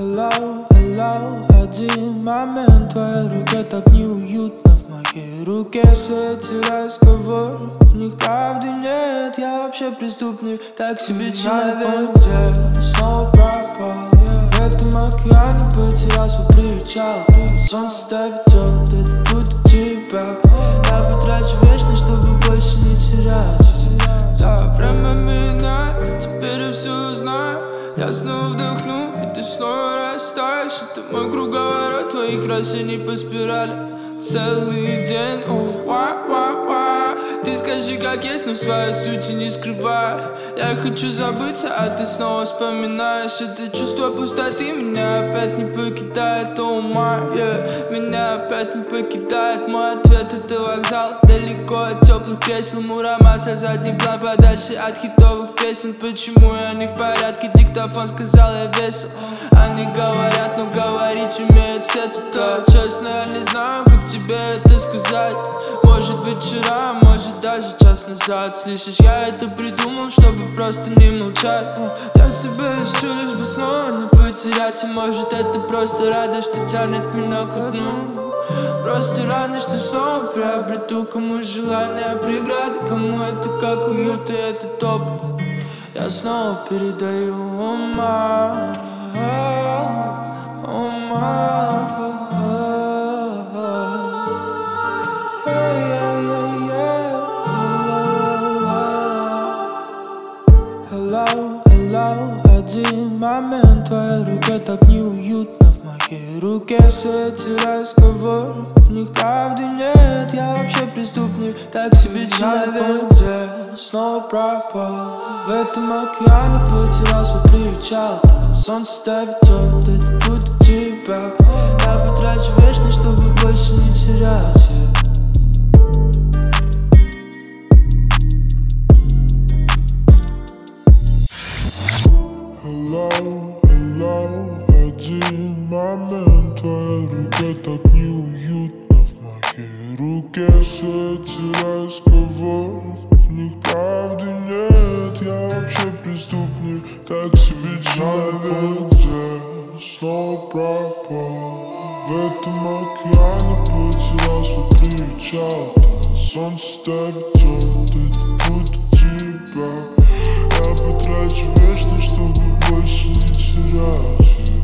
Hello, hello, один момент, в твоей руке так неуютно, в моей руке все эти разговоры, в них правды нет, я вообще преступник, так себе человек, где снова пропал, в этом океане потерял свой причал, солнце давит, это будто тебя, я потрачу вечность, чтобы больше не терять, да, время меняет, теперь я все знаю. Я снова вдохну, и ты снова растаешь. Это мой круговорот твоих вращений по спирали целый день. Ты скажи как есть, но своей сути не скрывай. Я хочу забыться, а ты снова вспоминаешь. Это чувство пустоты меня опять не покидает, меня опять не покидает. Мой ответ — это вокзал, далеко от теплых кресел. Мурамаса, задний план, подальше от хитовых песен. Почему я не в порядке? Диктофон сказал, я весел. Они говорят, но говорить умеют все тут. Честно, я не знаю, как тебе это сказать. Может быть вчера, может даже час назад. Слышишь, я это придумал, чтобы просто не молчать. Я тебя ищу, лишь бы снова не потерять. И может это просто радость, что тянет меня ко дну. Просто радость, что снова приобрету. Кому желание преграды, кому это как уют и этот опыт. Я снова передаю ума. Hello, hello, один момент, в твоей руке так неуютно, в моей руке все эти разговоры, в них правды нет, я вообще преступник, так себе человек, где снова пропал, в этом океане потерял свой причал, солнце давит, это будто тебя, я потрачу вечность, чтобы больше не терять. Hello, hello, один момент, в твоей руке так неуютно, в моей руке все эти разговоры, в них правды нет, я вообще преступник, так себе человек, где снова пропал, в этом океане потерял свой причал, солнце давит, это будто тебя, я потрачу вечность, чтобы больше не терять.